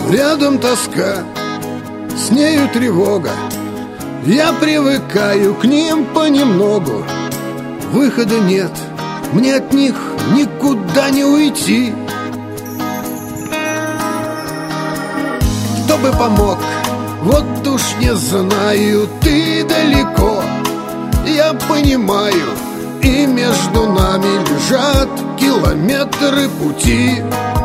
Рядом тоска, с нею тревога. Я привыкаю к ним понемногу. Выхода нет, мне от них никуда не уйти. Кто бы помог, вот уж не знаю. Ты далеко, я понимаю, и между нами лежат километры пути.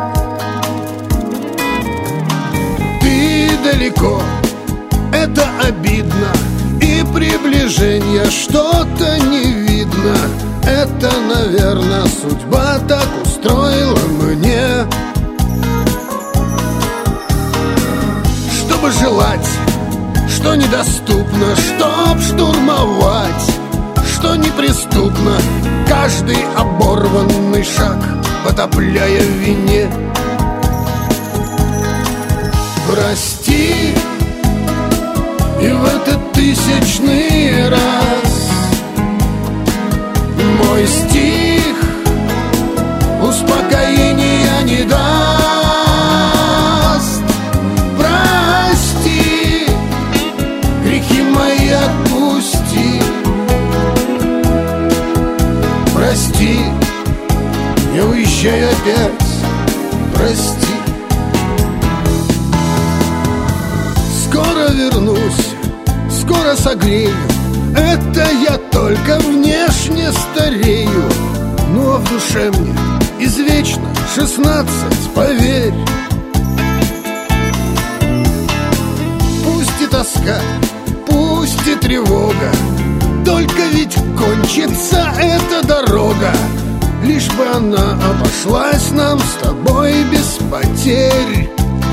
Ты далеко, это обидно, и приближения что-то не видно. Это, наверное, судьба так устроила мне. Чтобы желать, что недоступно, чтоб штурмовать, что неприступно, каждый оборванный шаг потопляя в вине. Прости, и в этот 1000-й раз мой стих успокоения не даст. Прости, грехи мои отпусти. Прости, я уезжаю опять. Прости. Скоро вернусь, скоро согрею. Это я только внешне старею. Ну а в душе мне извечно 16, поверь. Пусть и тоска, пусть и тревога, только ведь кончится эта дорога. Лишь бы она обошлась нам с тобой без потерь.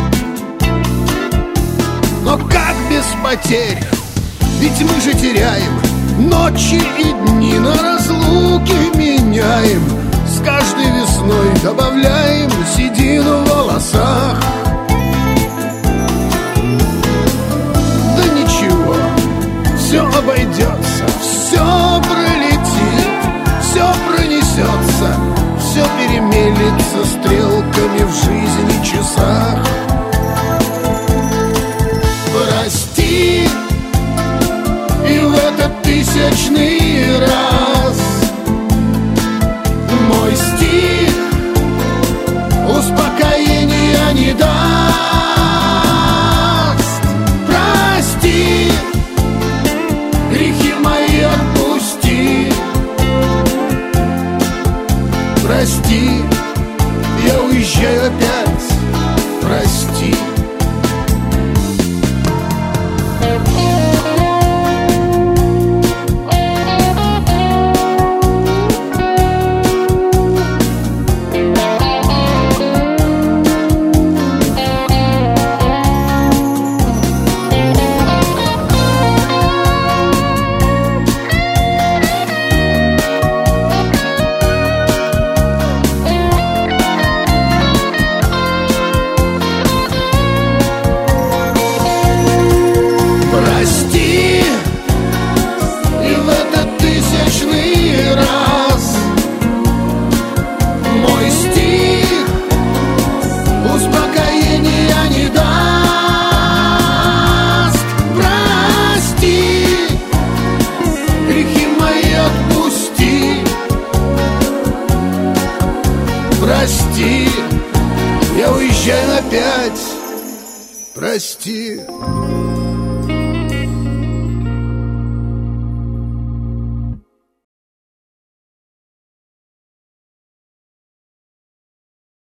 Но как без потерь? Ведь мы же теряем ночи и дни, на разлуки меняем. С каждой весной добавляем седину в волосах. Да ничего, все обойдется, все пролетит, все пронесется, все перемелется стрелками в жизни часах. Прости, и в этот 1000-й раз мой стих успокоения не даст. Прости, грехи мои отпусти. Прости, я уезжаю опять. Прости. Прости, я уезжаю опять. Прости.